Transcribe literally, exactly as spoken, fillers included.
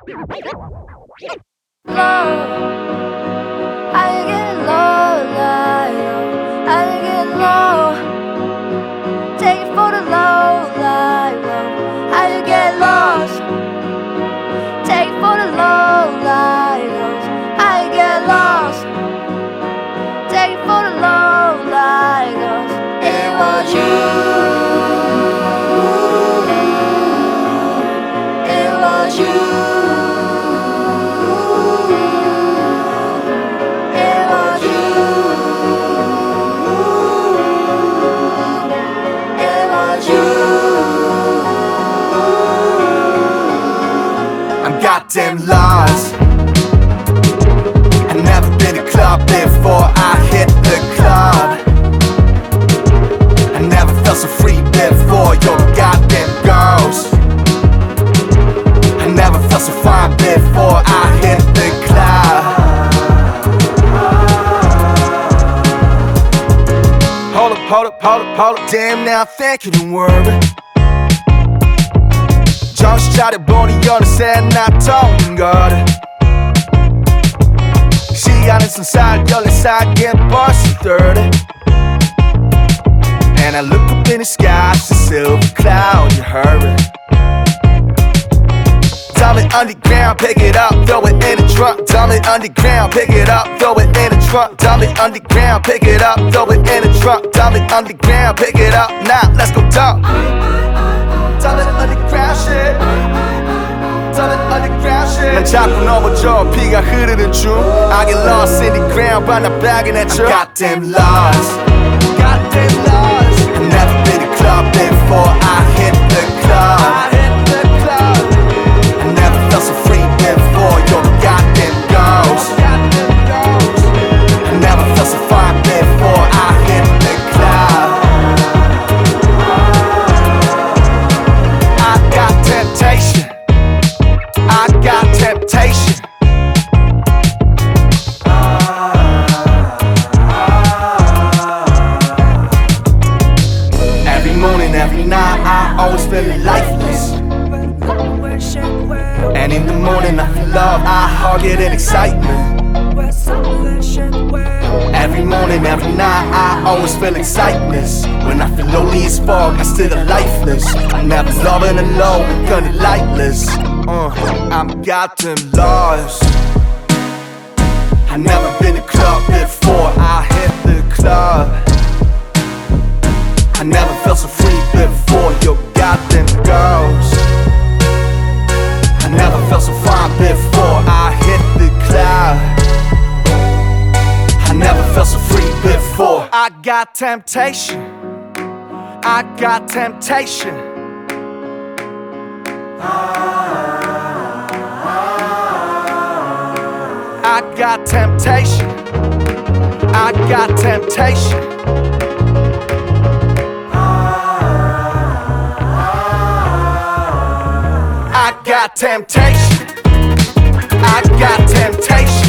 I get low, like, I get low. Take it for the low, like, I get lost. Take it for the low, like, I get lost. Take it for the low, like, it was you. It was you. Goddamn lost. I've never been to a club before I hit the club. I never felt so free before your goddamn girls. I never felt so fine before I hit the club. Hold up, hold up, hold up, hold up. Damn, now thank you, don't worry. 정신차려 보니 어느새 나 통인 거래. 시간은 손살 열네 살긴 벌써 thirty. And I look up in the sky, it's a silver cloud, you hurry. Dump it underground, pick it up, throw it in the trunk. Dump it underground, pick it up, throw it in the trunk. Dump it underground, pick it up, throw it in the trunk. Dump it underground, pick it up, now let's go dump. Dump it underground shit. Dump it underground shit. 난 자꾸 넘어져 피가 흐르는 중. I get lost in the ground but not bagging at you. I'm goddamn lost. Goddamn lost. I've never been to a club before I hit the club. I hit the club. I never felt so free before your goddamn girls. Goddamn girls. I never felt so fine before I hit the club. I got temptation. I got temptation. Every morning, every night, I always feel lifeless. And in the morning, I feel love, I hug it in excitement. Every morning, every night, I always feel excitement. When I feel lonely as fuck, I still lifeless. I never loving alone, gonna lightless. Uh, I'm goddamn lost. I never been to a club before I hit the club. I never felt so free before your goddamn girls. I never felt so fine before I hit the club. I never felt so free before. I got temptation. I got temptation. I got temptation. I got temptation. I got temptation. I got temptation.